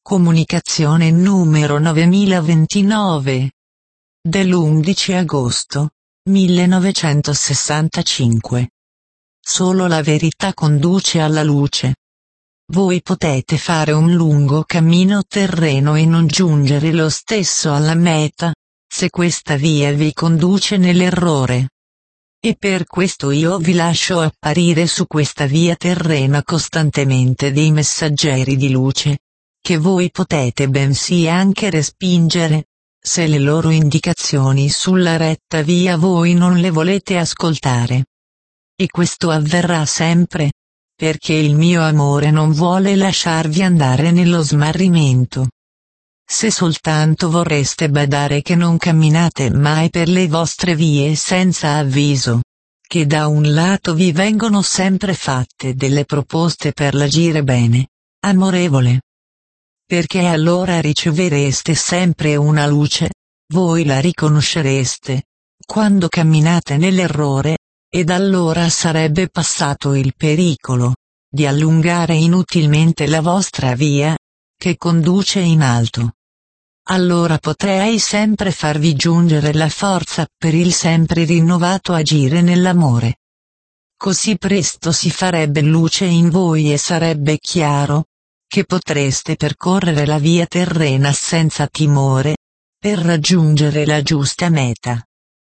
Comunicazione numero 9029 dell'11 agosto 1965. Solo la verità conduce alla luce. Voi potete fare un lungo cammino terreno e non giungere lo stesso alla meta, se questa via vi conduce nell'errore. E per questo io vi lascio apparire su questa via terrena costantemente dei messaggeri di luce, che voi potete bensì anche respingere, se le loro indicazioni sulla retta via voi non le volete ascoltare. E questo avverrà sempre, perché il mio amore non vuole lasciarvi andare nello smarrimento. Se soltanto vorreste badare che non camminate mai per le vostre vie senza avviso, che da un lato vi vengono sempre fatte delle proposte per l'agire bene, amorevole. Perché allora ricevereste sempre una luce, voi la riconoscereste, quando camminate nell'errore, ed allora sarebbe passato il pericolo di allungare inutilmente la vostra via, che conduce in alto. Allora potrei sempre farvi giungere la forza per il sempre rinnovato agire nell'amore. Così presto si farebbe luce in voi e sarebbe chiaro, che potreste percorrere la via terrena senza timore, per raggiungere la giusta meta.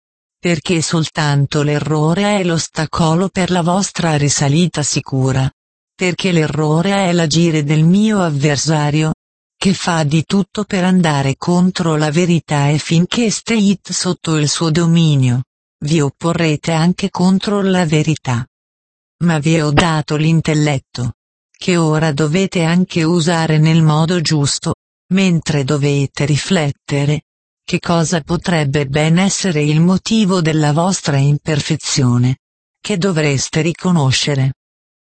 Perché soltanto l'errore è l'ostacolo per la vostra risalita sicura. Perché l'errore è l'agire del mio avversario, che fa di tutto per andare contro la verità e finché state sotto il suo dominio, vi opporrete anche contro la verità. Ma vi ho dato l'intelletto, che ora dovete anche usare nel modo giusto, mentre dovete riflettere, che cosa potrebbe ben essere il motivo della vostra imperfezione, che dovreste riconoscere.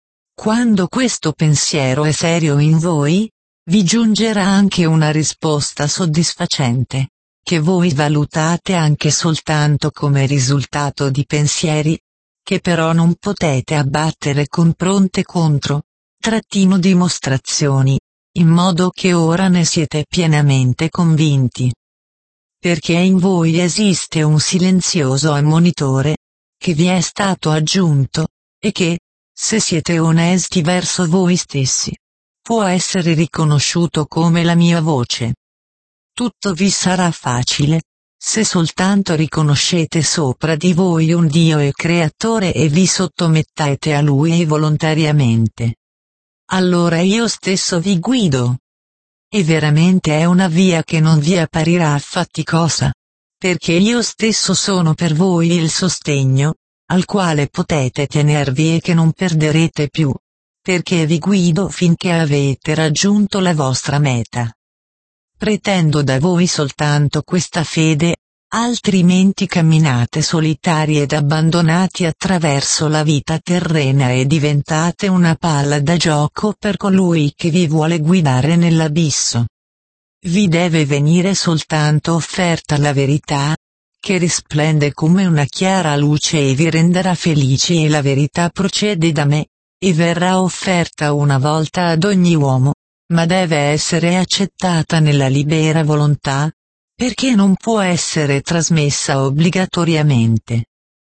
Quando questo pensiero è serio in voi, vi giungerà anche una risposta soddisfacente, che voi valutate anche soltanto come risultato di pensieri, che però non potete abbattere con pronte dimostrazioni, in modo che ora ne siete pienamente convinti. Perché in voi esiste un silenzioso ammonitore, che vi è stato aggiunto, e che, se siete onesti verso voi stessi, può essere riconosciuto come la mia voce. Tutto vi sarà facile, se soltanto riconoscete sopra di voi un Dio e Creatore e vi sottomettete a Lui volontariamente. Allora io stesso vi guido. E veramente è una via che non vi apparirà faticosa, perché io stesso sono per voi il sostegno, al quale potete tenervi e che non perderete più, perché vi guido finché avete raggiunto la vostra meta. Pretendo da voi soltanto questa fede, altrimenti camminate solitari ed abbandonati attraverso la vita terrena e diventate una palla da gioco per colui che vi vuole guidare nell'abisso. Vi deve venire soltanto offerta la verità, che risplende come una chiara luce e vi renderà felici, e la verità procede da me, e verrà offerta una volta ad ogni uomo, ma deve essere accettata nella libera volontà, perché non può essere trasmessa obbligatoriamente.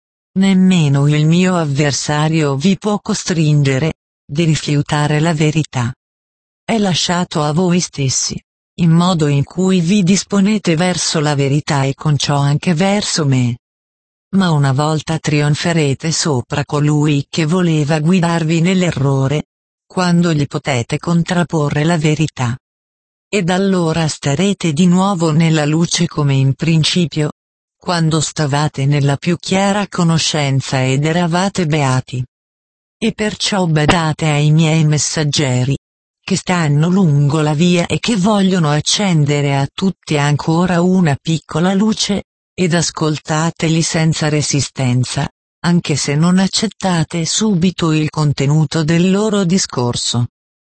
Nemmeno il mio avversario vi può costringere di rifiutare la verità. È lasciato a voi stessi, in modo in cui vi disponete verso la verità e con ciò anche verso me. Ma una volta trionferete sopra colui che voleva guidarvi nell'errore, quando gli potete contrapporre la verità. Ed allora starete di nuovo nella luce come in principio, quando stavate nella più chiara conoscenza ed eravate beati. E perciò badate ai miei messaggeri, che stanno lungo la via e che vogliono accendere a tutti ancora una piccola luce, ed ascoltateli senza resistenza, anche se non accettate subito il contenuto del loro discorso.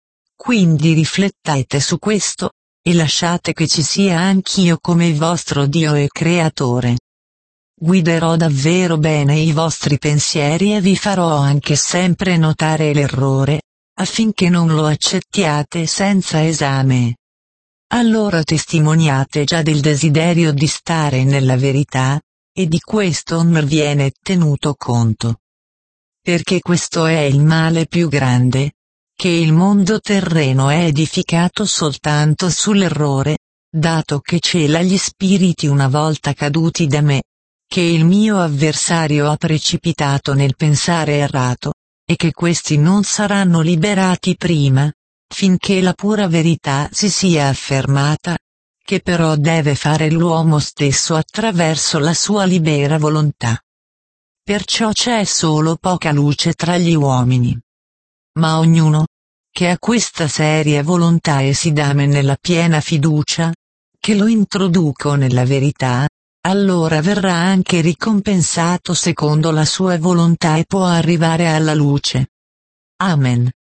Quindi riflettete su questo, e lasciate che ci sia anch'io come vostro Dio e Creatore. Guiderò davvero bene i vostri pensieri e vi farò anche sempre notare l'errore, affinché non lo accettiate senza esame. allora testimoniate già del desiderio di stare nella verità, e di questo non viene tenuto conto. Perché questo è il male più grande, che il mondo terreno è edificato soltanto sull'errore, dato che cela gli spiriti una volta caduti da me, che il mio avversario ha precipitato nel pensare errato, e che questi non saranno liberati prima, finché la pura verità si sia affermata, che però deve fare l'uomo stesso attraverso la sua libera volontà. Perciò c'è solo poca luce tra gli uomini. Ma ognuno, che ha questa seria volontà e si dà nella piena fiducia, che lo introduco nella verità, allora verrà anche ricompensato secondo la sua volontà e può arrivare alla luce. Amen.